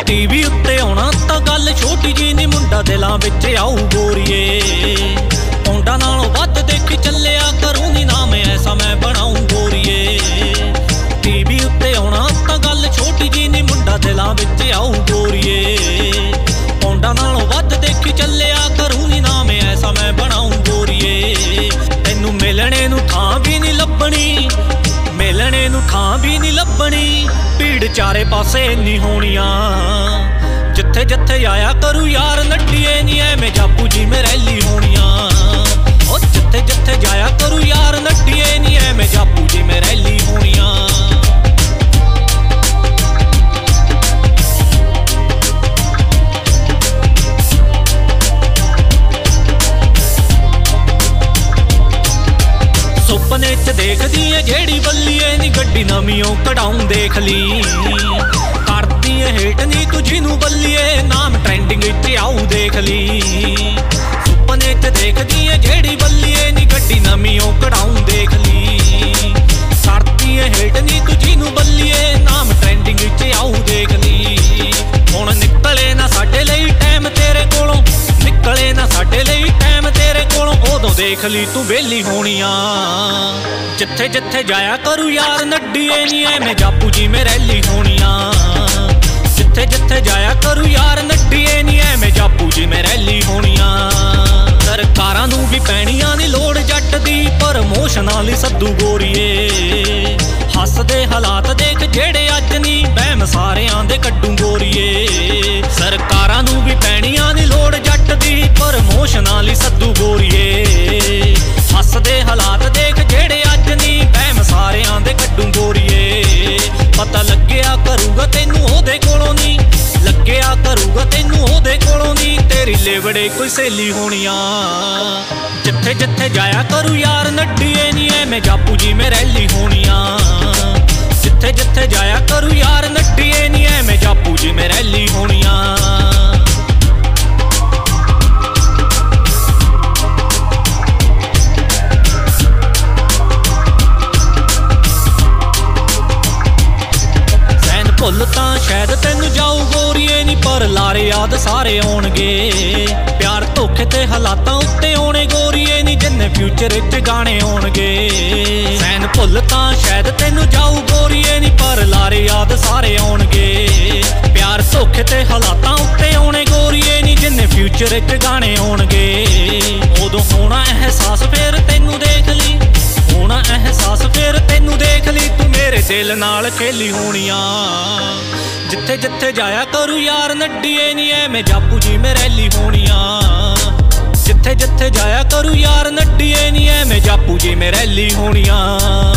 TV उत्ते आउणा तां गल छोटी जी नी, मुंडा दिलां विच आऊ गोरीए। पौंडा नालों वध देखी चलिया करूं नी, नाम ऐसा मैं बनाऊं गोरीए। टीवी उत्ते आउणा तां गल छोटी जी नी, मुंडा दिलां विच आऊ गोरीए। पौंडा नालों वध देखी चलिया करूं नी, नाम ऐसा मैं बनाऊं गोरीए। तैनूं मिलणे नूं थां भी नी लभणी, मिलणे नूं थां भी नी लभणी, भीड़ चारे पासे नी होणियां। जिथे जिथे आया करूं यार नड्डीए नी, एवें जापू जी में रैली होणियां। ओ जिथे जिथे जाया करूं यार नड्डीए नी, एवें जापू जी में रैली होणियां। सुपने च देखदी है जेड़ी बल्लीए नी, गड्डी नवीं कढाऊं देख ली। करदी है हेट नी तू जिनू बल्लीए, नाम ट्रेंडिंग च आऊं देख ली। सुपने च देखदी है जेड़ी बल्लीए नी, गड्डी नवीं कढाऊं देख ली। करदी है हेट नी तू जिनू बल्लीए, नाम ट्रेंडिंग च आऊं देख ली। हुण निकले ना साडे लई टाइम तेरे कोलों, निकले ना साडे लई टाइम तेरे कोलों, उदों देख ली तू वेली होणियां। जिथे जिथे जाया करूं यार नड्डीए नी, एवें जापू जी में रैली होणियां। जिथे जिथे जाया करूं यार नड्डीए नी, एवें जापू जी में रैली होणियां। सरकारां नूं भी पैणियां नी लोड़ जट दी, प्रमोशनां लई सद्दू गोरीए। हसदे हालात देख जेड़े अज नी, बहम सारियां दे कड्डू गोरीए। सरकारां नूं भी पैणियां नी लोड़ जट दी, प्रमोशनां लई सद्दू गोरीए। हसदे हालात देख जेड़े अज नी, बहम सारियां दे कड्डू गोरीए। पता लग्गिया करूगा तैनूं ओहदे कोलों नी, लग्गिया करूगा तैनूं ओहदे कोलों नी, तेरी लेवड़े कोई सहेली होणियां। जिथे जिथे जाया करूं यार नड्डीए नी, एवें जापू जी में रैली होणियां। जिथे जिथे जाया करूं यार नड्डीए नी, एवें जापू जी में रैली होणियां। भुल तां शायद तैनूं जाऊ गोरीए नी, पर लारे याद सारे आउणगे। प्यार धोखे ते हालातां उत्ते आउणे गोरीए नी, जिन्ने फ्यूचर च गाणे आउणगे। सैन भुल तां शायद तैनूं जाऊ गोरीए नी, पर लारे याद सारे आउणगे। प्यार धोखे ते हालातां उत्ते आउणे गोरीए नी, जिन्ने फ्यूचर च गाणे आउणगे। उदों होना एहसास फेर तैनूं देख ली, होना एहसास फेर तैनूं देख ली, तू मेरे दिल नाल खेली होणियां। जिथे जिथे जाया करूं यार नड्डीए नी, एवें जापू जी में रैली होणियां। जिथे जिथे जाया करूं यार नड्डीए नी, एवें जापू जी में रैली होणियां।